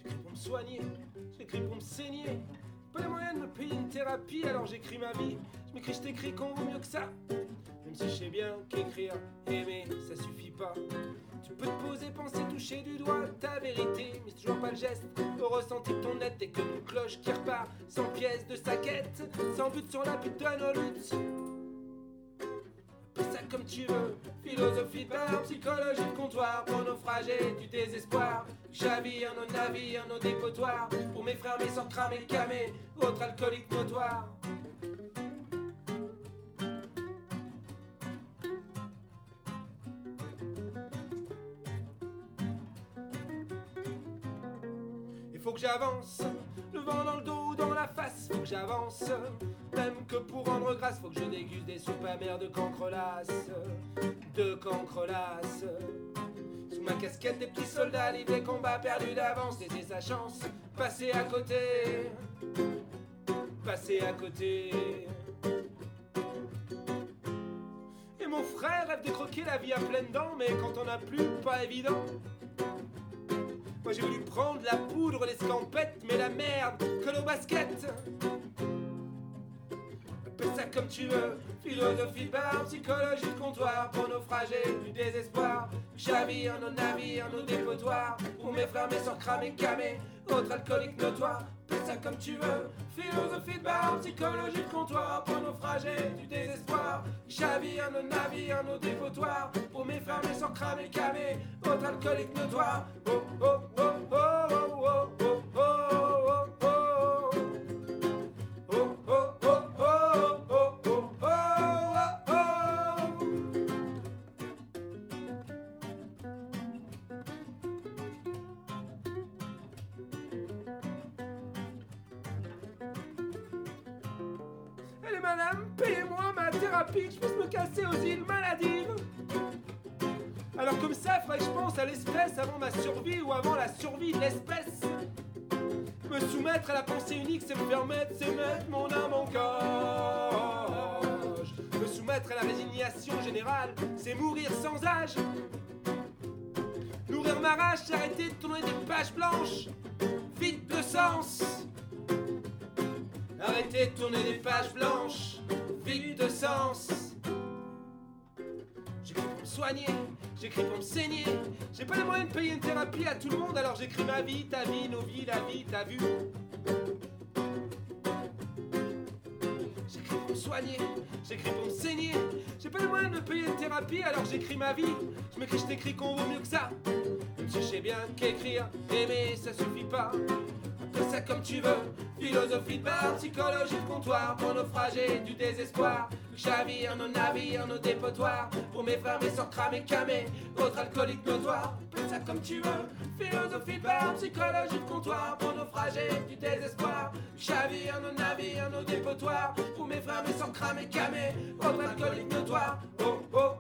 J'écris pour me soigner, j'écris pour me saigner. Pas les moyens de me payer une thérapie, alors j'écris ma vie. Je m'écris, je t'écris qu'on vaut mieux que ça. Même si je sais bien qu'écrire, aimer, ça suffit pas. Tu peux te poser, penser, toucher du doigt ta vérité, mais c'est toujours pas le geste au ressenti de ton être. T'es comme une cloche qui repart sans pièce de sa quête, sans but sur la pute de nos luttes. Fais ça comme tu veux, philosophie de bar, psychologie de comptoir, pour naufrager du désespoir. Chavire nos navires, nos dépotoirs, pour mes frères, mes sangs cramés, camés, autres alcooliques notoires. Faut que j'avance, le vent dans le dos ou dans la face, faut que j'avance. Même que pour rendre grâce, faut que je déguste des soupes amères de cancrelasse. De cancrelasse. Sous ma casquette des petits soldats, livres des combats perdus d'avance. Laisser sa chance, passer à côté. Passer à côté. Et mon frère rêve de croquer la vie à pleines dents, mais quand on a plus, pas évident. Moi j'ai voulu prendre la poudre, les scampettes, mais la merde, que nos baskets. Appelle ça comme tu veux, philosophie de bar, psychologie de comptoir, pour naufrager du désespoir. Chavire nos navires, nos dépotoirs, pour mes frères, mes sangs cramés, camés, autres alcooliques notoires. Appelle ça comme tu veux, philosophie de bar, psychologie de comptoir, pour naufrager du désespoir. Chavire nos navires, nos dépotoirs, pour mes frères, mes sangs cramés, camés, autres alcooliques notoires. Oh oh oh oh oh oh oh oh oh oh. Oh oh oh oh oh oh oh oh. Allez madame, payez-moi ma thérapie, que je puisse me casser aux îles maladives. Alors comme ça, faudrait que je pense à l'espèce avant ma survie ou avant la survie de l'espèce. Me soumettre à la pensée unique, c'est me permettre, c'est mettre mon âme en cage. Me soumettre à la résignation générale, c'est mourir sans âge. Nourrir ma rage, c'est arrêter de tourner des pages blanches, vides de sens. Arrêter de tourner des pages blanches, vides de sens. J'écris pour me soigner, j'écris pour me saigner. J'ai pas les moyens de payer une thérapie à tout le monde, alors j'écris ma vie, ta vie, nos vies, la vie, t'as vu. J'écris pour me soigner, j'écris pour me saigner. J'ai pas les moyens de payer une thérapie, alors j'écris ma vie. Je m'écris, je t'écris qu'on vaut mieux que ça. Même si je sais bien qu'écrire, aimer, ça suffit pas. Fais ça comme tu veux, philosophie de bar, psychologie de comptoir, pour naufrager du désespoir. Chavire nos navires, nos dépotoirs, pour mes frères, mes sangs cramés, camés, autres alcooliques notoires. Fais ça comme tu veux, philosophie de bar, psychologie de comptoir, pour naufrager du désespoir. Chavire nos navires, nos dépotoirs, pour mes frères, mes sangs cramés, camés, autres alcooliques notoires. Oh oh